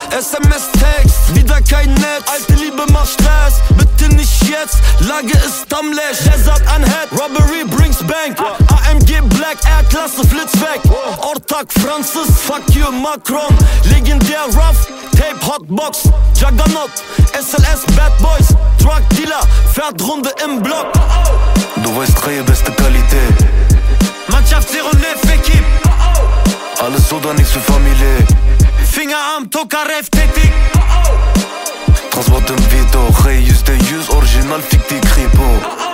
SMS-Text, wieder kein Netz. Alte Liebe macht Stress, bitte nicht jetzt. Lage ist am Lech, Desert an Head. Robbery brings Bank, AMG Black, R-Klasse flitz weg. Ortak Francis, fuck you Macron. Legendär Rough, Tape Hotbox, Juggernaut, SLS Bad Boys, Drug Dealer, fährt Runde im Block. Du weißt, Treue, beste Qualität. Mannschaft 09 Equipe. Alles oder nichts für Familie. Finger am Tokarev tätig. Transport im Veto, hey, just der Use, original, fick die Kripo.